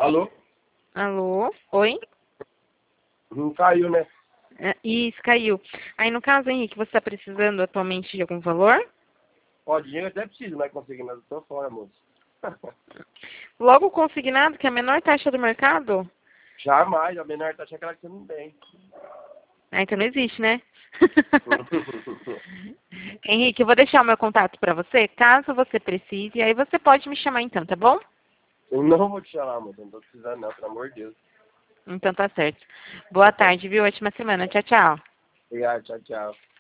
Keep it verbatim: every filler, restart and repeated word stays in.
Alô? Alô? Oi? Não caiu, né? É, isso, caiu. Aí, no caso, Henrique, você está precisando atualmente de algum valor? Ó, dinheiro até preciso, mas consegui, mas eu tô fora, moço. Logo consignado, que é a menor taxa do mercado? Jamais, a menor taxa é aquela que você não tem. Ah, então não existe, né? Henrique, eu vou deixar o meu contato para você, caso você precise, aí você pode me chamar então, tá bom? Eu não vou te chamar, moço. Não tô precisando, não, pelo amor de Deus. Então tá certo. Boa tarde, viu? Ótima semana. Tchau, tchau. Obrigado, tchau, tchau.